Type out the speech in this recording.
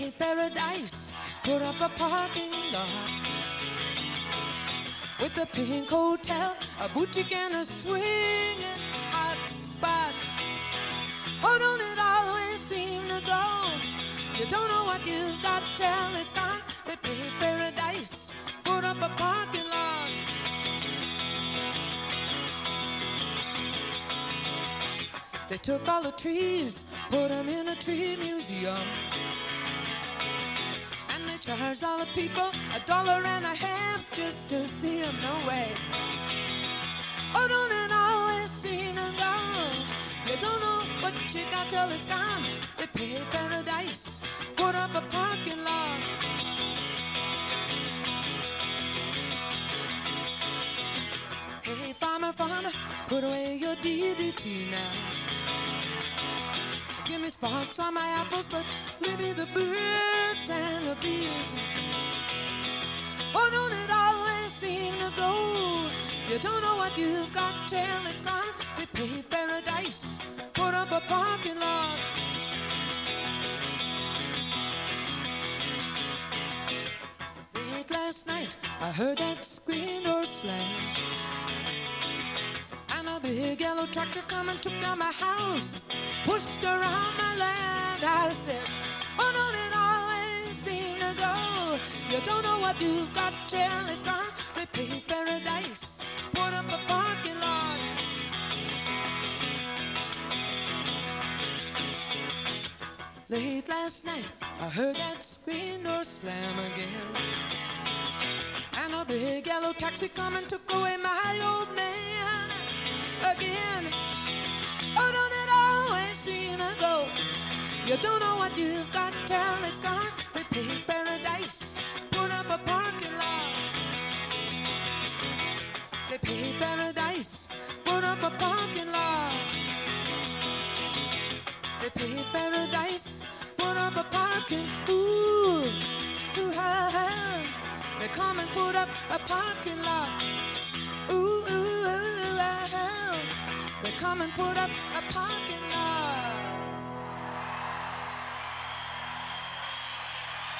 paved paradise, put up a parking lot with a pink hotel, a boutique and a swinging hot spot. Oh, don't it always seem to go? You don't know what you've got till it's gone. They paved paradise, put up a parking lot. They took all the trees, put them in a tree museum, and they charged all the people $1.50 just to see them. No way. Oh, don't it always seem to go? You don't know what you got till it's gone. They paved paradise, put up a parking lot. Hey, farmer, farmer, put away your DDT now. Give me spots on my apples, but maybe the birds and the bees. Oh, don't it always seem to go? You don't know what you've got till it's gone. They paved paradise, put up a parking lot. Late last night, I heard that screen door slam, and a big yellow tractor come and took down my house, pushed around my land. I said, oh, don't it always seem to go? You don't know what you've got till it's gone. They paved paradise, put up a parking lot. Late last night, I heard that screen door slam again, and a big yellow taxi come and took away my old man again. Oh, don't it always seem to go? You don't know what you've got till it's gone. They paved paradise, put up a parking lot. They paved paradise, put up a parking lot. They paved paradise, put up a parking. Ooh, ooh, ha, ha. They come and put up a parking lot. Ooh, ooh, ooh, ah, ah. They come and put up a parking lot.